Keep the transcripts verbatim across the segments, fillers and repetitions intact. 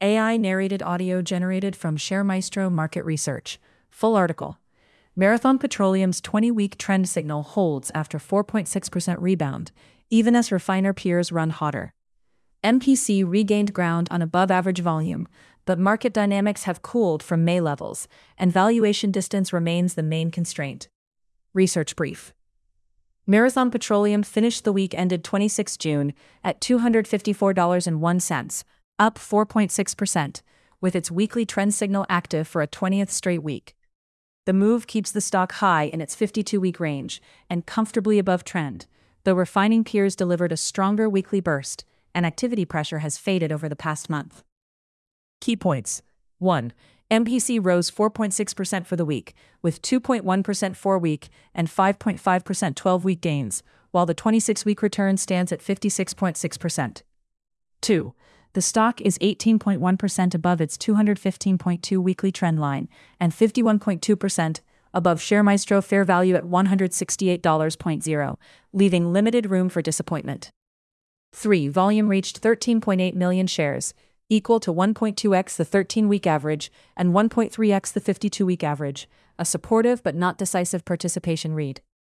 A I-narrated audio generated from ShareMaestro Market Research. Full article. Marathon Petroleum's twenty-week trend signal holds after four point six percent rebound, even as refiner peers run hotter. M P C regained ground on above-average volume, but market dynamics have cooled from May levels, and valuation distance remains the main constraint. Research brief. Marathon Petroleum finished the week ended the twenty-sixth of June at two hundred fifty-four dollars and one cent, up four point six percent, with its weekly trend signal active for a twentieth straight week. The move keeps the stock high in its fifty-two-week range and comfortably above trend, though refining peers delivered a stronger weekly burst, and activity pressure has faded over the past month. Key points. one. M P C rose four point six percent for the week, with two point one percent four-week and five point five percent twelve-week gains, while the twenty-six-week return stands at fifty-six point six percent. two. The stock is eighteen point one percent above its two hundred fifteen point two weekly trend line and fifty-one point two percent above ShareMaestro fair value at one hundred sixty-eight dollars and zero, leaving limited room for disappointment. three. Volume reached thirteen point eight million shares, equal to one point two x the thirteen-week average and one point three x the fifty-two-week average, a supportive but not decisive participation read.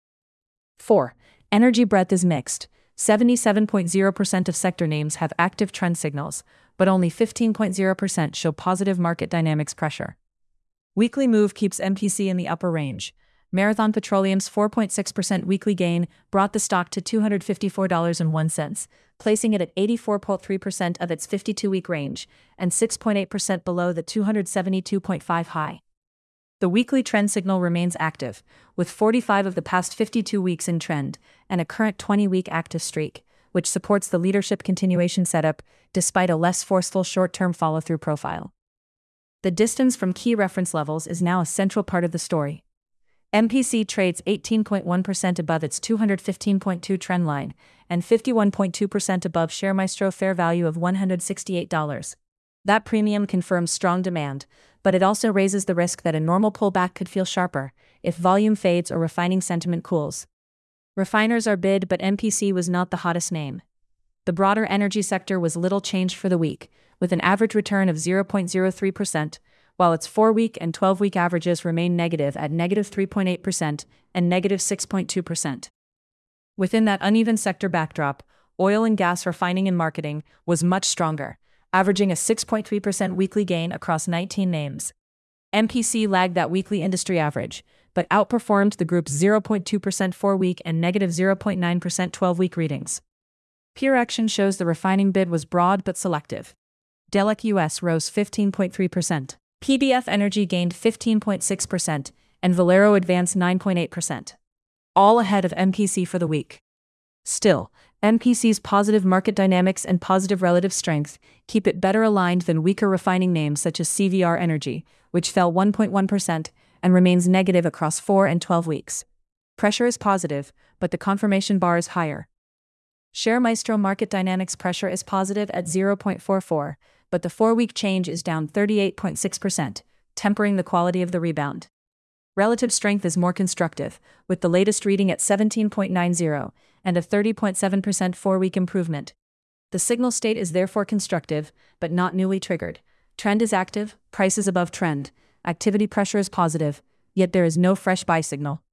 four. Energy breadth is mixed. seventy-seven point zero percent of sector names have active trend signals, but only fifteen point zero percent show positive market dynamics pressure. Weekly move keeps M P C in the upper range. Marathon Petroleum's four point six percent weekly gain brought the stock to two hundred fifty-four dollars and one cent, placing it at eighty-four point three percent of its fifty-two-week range and six point eight percent below the two hundred seventy-two point five high. The weekly trend signal remains active, with forty-five of the past fifty-two weeks in trend and a current twenty-week active streak, which supports the leadership continuation setup despite a less forceful short-term follow-through profile. The distance from key reference levels is now a central part of the story. M P C trades eighteen point one percent above its two hundred fifteen point two trend line and fifty-one point two percent above ShareMaestro fair value of one hundred sixty-eight dollars. That premium confirms strong demand, but it also raises the risk that a normal pullback could feel sharper if volume fades or refining sentiment cools. Refiners are bid, but M P C was not the hottest name. The broader energy sector was little changed for the week, with an average return of zero point zero three percent, while its four-week and twelve-week averages remain negative at negative three point eight percent and negative six point two percent. Within that uneven sector backdrop, oil and gas refining and marketing was much stronger, averaging a six point three percent weekly gain across nineteen names. M P C lagged that weekly industry average, but outperformed the group's zero point two percent four-week and negative zero point nine percent twelve-week readings. Peer action shows the refining bid was broad but selective. Delek U S rose fifteen point three percent. P B F Energy gained fifteen point six percent, and Valero advanced nine point eight percent. All ahead of M P C for the week. Still, M P C's positive market dynamics and positive relative strength keep it better aligned than weaker refining names such as C V R Energy, which fell one point one percent and remains negative across four and twelve weeks. Pressure is positive, but the confirmation bar is higher. ShareMaestro market dynamics pressure is positive at zero point four four, but the four-week change is down thirty-eight point six percent, tempering the quality of the rebound. Relative strength is more constructive, with the latest reading at seventeen point nine zero and a thirty point seven percent four-week improvement. The signal state is therefore constructive, but not newly triggered. Trend is active, price is above trend, activity pressure is positive, yet there is no fresh buy signal.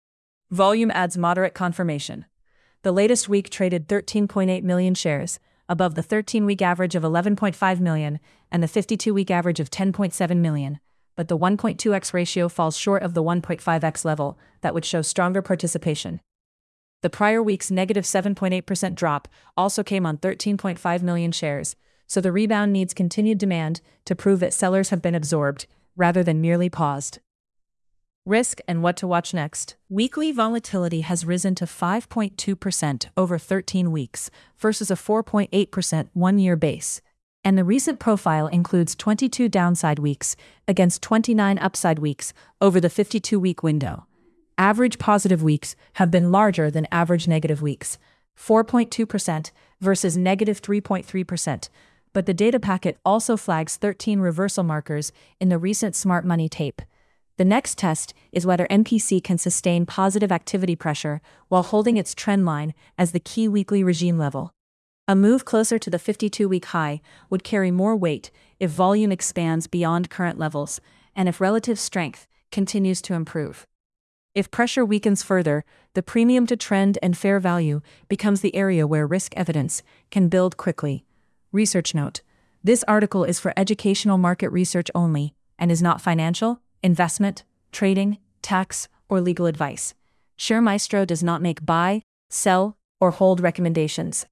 Volume adds moderate confirmation. The latest week traded thirteen point eight million shares, above the thirteen-week average of eleven point five million and the fifty-two-week average of ten point seven million, but the one point two x ratio falls short of the one point five x level that would show stronger participation. The prior week's negative seven point eight percent drop also came on thirteen point five million shares, so the rebound needs continued demand to prove that sellers have been absorbed, rather than merely paused. Risk and what to watch next. Weekly volatility has risen to five point two percent over thirteen weeks versus a four point eight percent one-year base, and the recent profile includes twenty-two downside weeks against twenty-nine upside weeks over the fifty-two-week window. Average positive weeks have been larger than average negative weeks, four point two percent versus negative three point three percent, but the data packet also flags thirteen reversal markers in the recent smart money tape. The next test is whether M P C can sustain positive activity pressure while holding its trend line as the key weekly regime level. A move closer to the fifty-two-week high would carry more weight if volume expands beyond current levels, and if relative strength continues to improve. If pressure weakens further, the premium to trend and fair value becomes the area where risk evidence can build quickly. Research note: this article is for educational market research only and is not financial, investment, trading, tax, or legal advice. ShareMaestro does not make buy, sell, or hold recommendations.